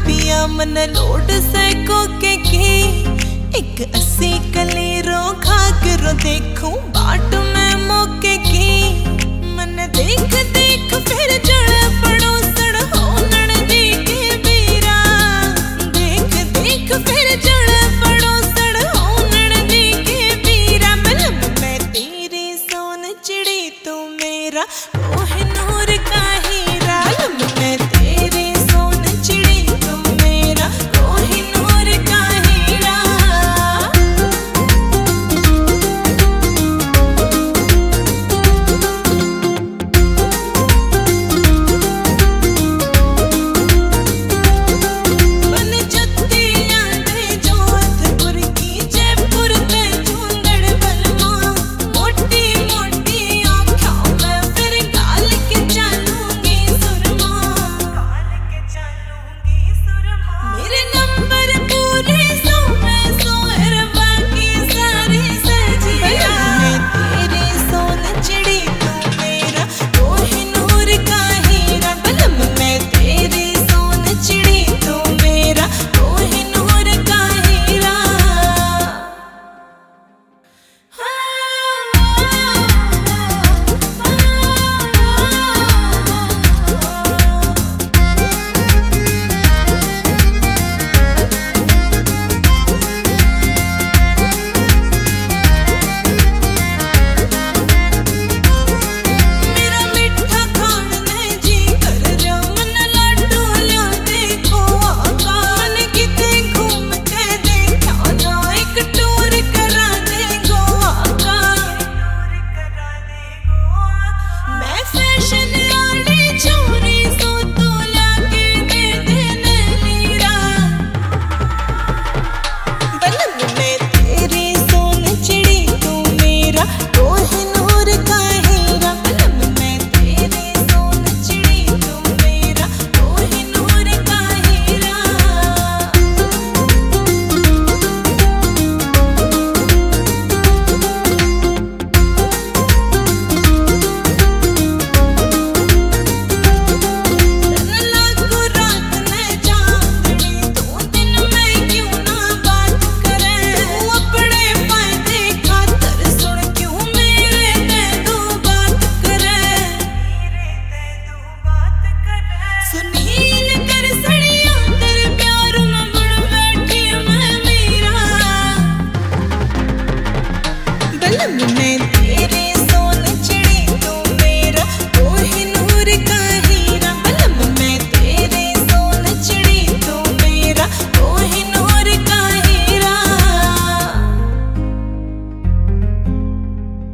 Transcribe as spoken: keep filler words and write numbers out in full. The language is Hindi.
दिया मन लोड सैको के की एक अस्सी कलीरों खा करो देखूं बाट में मौके की मन देख देख फिर जड़ पड़ो सड़ हो ननदी के बीरा देख देख फिर जड़ पड़ो सड़ हो ननदी के बीरा मतलब मैं तेरी सोन चिड़ी तू मेरा कोहिनूर का हीरा मैं तेरी सोन चिड़ी तू मेरा कोहिनूर का हीरा मैं